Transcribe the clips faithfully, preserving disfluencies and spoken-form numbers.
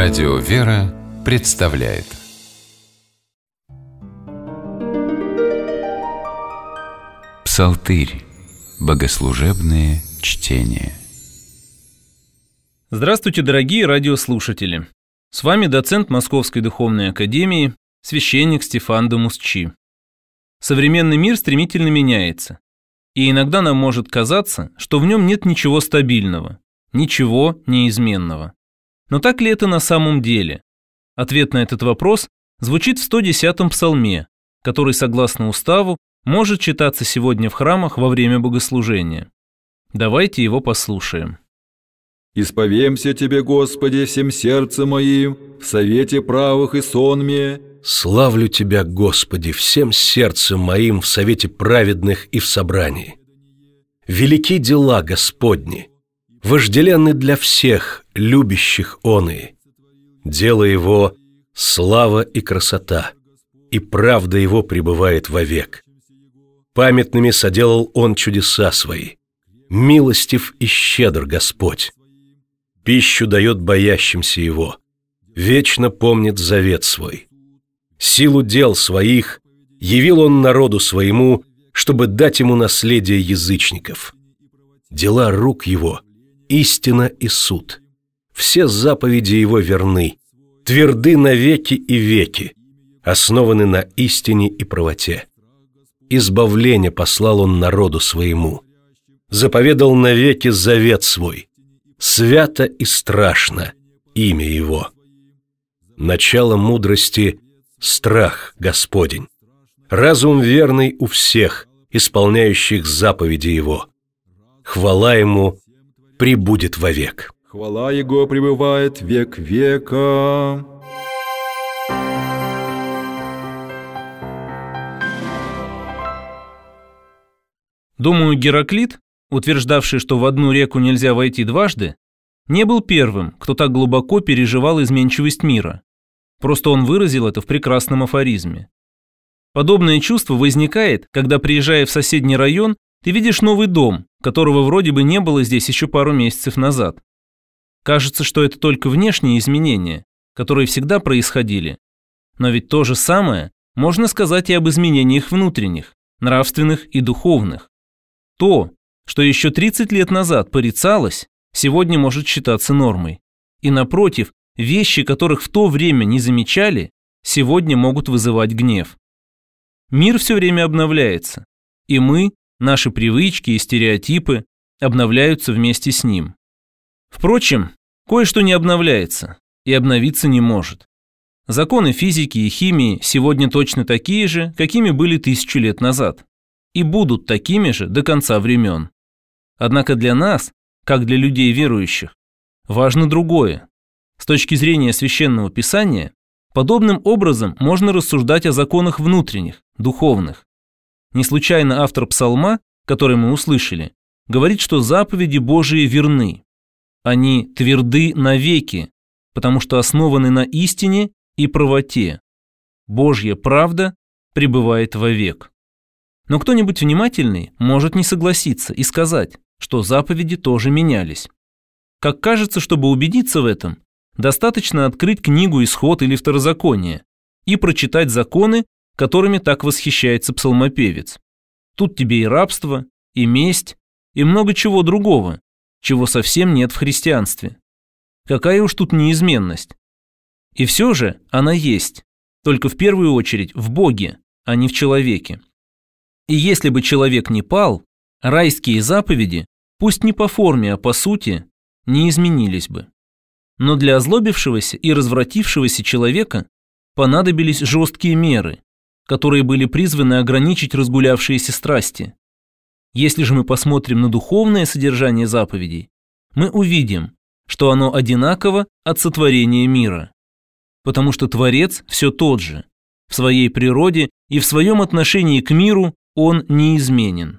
Радио «Вера» представляет Псалтырь. Богослужебные чтения. Здравствуйте, дорогие радиослушатели! С вами доцент Московской духовной академии, священник Стефан де Мусчи. Современный мир стремительно меняется, и иногда нам может казаться, что в нем нет ничего стабильного, ничего неизменного. Но так ли это на самом деле? Ответ на этот вопрос звучит в сто десятом псалме, который, согласно уставу, может читаться сегодня в храмах во время богослужения. Давайте его послушаем. «Исповемся Тебе, Господи, всем сердцем моим, в совете правых и сонме. Славлю Тебя, Господи, всем сердцем моим в совете праведных и в собрании. Велики дела Господни, вожделенны для всех, любящих оные. Дело Его – слава и красота, и правда Его пребывает вовек. Памятными соделал Он чудеса Свои. Милостив и щедр Господь. Пищу дает боящимся Его, вечно помнит завет Свой. Силу дел Своих явил Он народу Своему, чтобы дать Ему наследие язычников. Дела рук Его – истина и суд. Все заповеди Его верны, тверды навеки и веки, основаны на истине и правоте. Избавление послал Он народу Своему, заповедал навеки завет Свой. Свято и страшно имя Его. Начало мудрости – страх Господень, разум верный у всех, исполняющих заповеди Его. Хвала Ему пребудет вовек. Хвала Его пребывает век века». Думаю, Гераклит, утверждавший, что в одну реку нельзя войти дважды, не был первым, кто так глубоко переживал изменчивость мира. Просто он выразил это в прекрасном афоризме. Подобное чувство возникает, когда, приезжая в соседний район, ты видишь новый дом, которого вроде бы не было здесь еще пару месяцев назад. Кажется, что это только внешние изменения, которые всегда происходили. Но ведь то же самое можно сказать и об изменениях внутренних, нравственных и духовных. То, что еще тридцать лет назад порицалось, сегодня может считаться нормой. И напротив, вещи, которых в то время не замечали, сегодня могут вызывать гнев. Мир все время обновляется, и мы, наши привычки и стереотипы обновляются вместе с ним. Впрочем, кое-что не обновляется и обновиться не может. Законы физики и химии сегодня точно такие же, какими были тысячу лет назад, и будут такими же до конца времен. Однако для нас, как для людей верующих, важно другое. С точки зрения Священного Писания, подобным образом можно рассуждать о законах внутренних, духовных. Не случайно автор псалма, который мы услышали, говорит, что заповеди Божии верны. Они тверды навеки, потому что основаны на истине и правоте. Божья правда пребывает вовек. Но кто-нибудь внимательный может не согласиться и сказать, что заповеди тоже менялись. Как кажется, чтобы убедиться в этом, достаточно открыть книгу «Исход» или «Второзаконие» и прочитать законы, которыми так восхищается псалмопевец. Тут тебе и рабство, и месть, и много чего другого, чего совсем нет в христианстве. Какая уж тут неизменность. И все же она есть, только в первую очередь в Боге, а не в человеке. И если бы человек не пал, райские заповеди, пусть не по форме, а по сути, не изменились бы. Но для озлобившегося и развратившегося человека понадобились жесткие меры, которые были призваны ограничить разгулявшиеся страсти. Если же мы посмотрим на духовное содержание заповедей, мы увидим, что оно одинаково от сотворения мира. Потому что Творец все тот же, в своей природе и в своем отношении к миру он неизменен.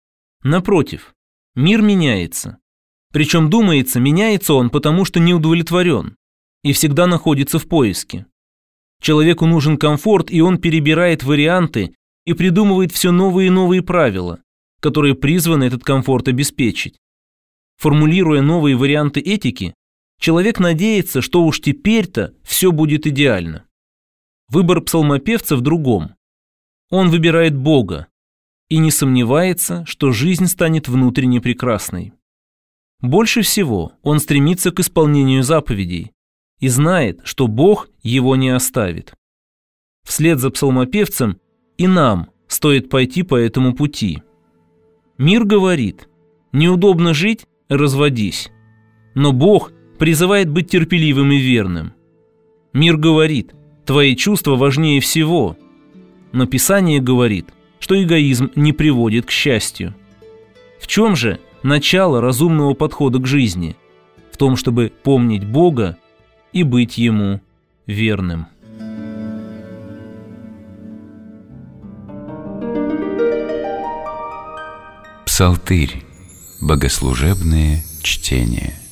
Напротив, мир меняется. Причем, думается, меняется он потому, что не удовлетворен и всегда находится в поиске. Человеку нужен комфорт, и он перебирает варианты и придумывает все новые и новые правила, которые призваны этот комфорт обеспечить. Формулируя новые варианты этики, человек надеется, что уж теперь-то все будет идеально. Выбор псалмопевца в другом. Он выбирает Бога и не сомневается, что жизнь станет внутренне прекрасной. Больше всего он стремится к исполнению заповедей и знает, что Бог его не оставит. Вслед за псалмопевцем и нам стоит пойти по этому пути. Мир говорит: неудобно жить – разводись. Но Бог призывает быть терпеливым и верным. Мир говорит: твои чувства важнее всего. Но Писание говорит, что эгоизм не приводит к счастью. В чем же начало разумного подхода к жизни? В том, чтобы помнить Бога и быть Ему верным. Псалтырь. Богослужебные чтения.